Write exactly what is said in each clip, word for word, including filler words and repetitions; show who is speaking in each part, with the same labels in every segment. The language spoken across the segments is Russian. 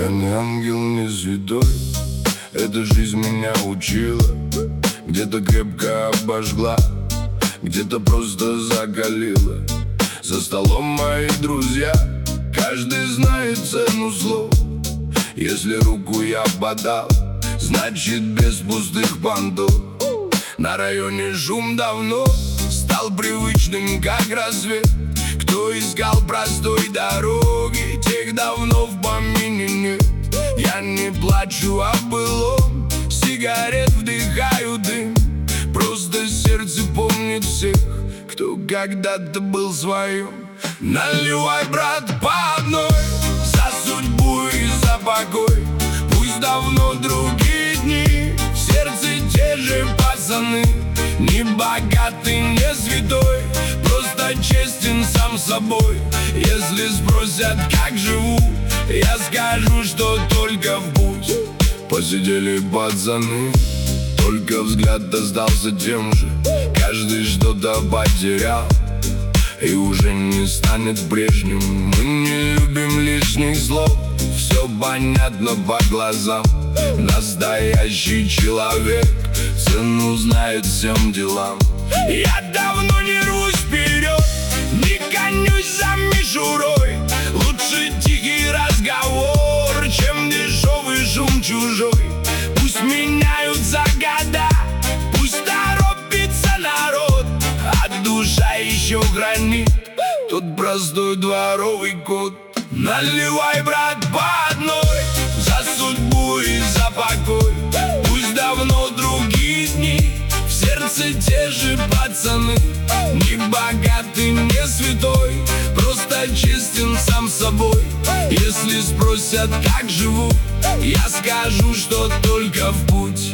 Speaker 1: Я не ангел, не святой, эта жизнь меня учила. Где-то крепко обожгла, где-то просто закалила. За столом мои друзья, каждый знает цену слов. Если руку я подал, значит без пустых понтов. На районе шум давно стал привычным, как рассвет. Кто искал простой дороги, тех давно в помине нет. Я не плачу о былом, сигарет вдыхаю дым. Просто сердце помнит всех, кто когда-то был своим. Наливай, брат, по одной, за судьбу и за покой. Пусть давно другие дни, в сердце те же пацаны. Не богатый, не святой, просто честен сам собой. Если спросят, как живу, я скажу, что только в путь. Посидели пацаны, только взгляд остался тем же. Каждый что-то потерял и уже не станет прежним. Мы не любим лишних слов, все понятно по глазам. Настоящий человек цену знает всем делам. Я давно не рвусь вперед, не гонюсь за мишурой. Лучше тихий разговор, чем дешевый шум чужой. Пусть меняются года, пусть торопится народ, а душа еще хранит тот простой дворовый код. Наливай, брат, по одной, за судьбу и за покой. Пусть давно другие дни, в сердце те же пацаны. Не богатый, не святой, просто честен сам собой. Если спросят, как живу, я скажу, что только в путь.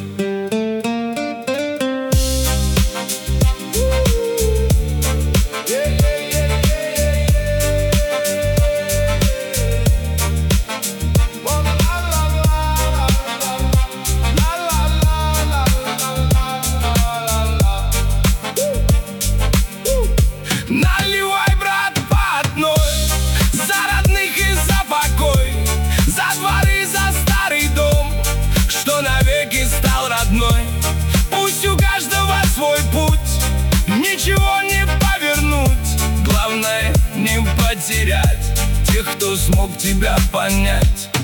Speaker 2: Наливай, брат, по одной, за родных и за покой, за дворы, за старый дом, что навеки стал родной. Пусть у каждого свой путь, ничего не повернуть. Главное не потерять тех, кто смог тебя понять.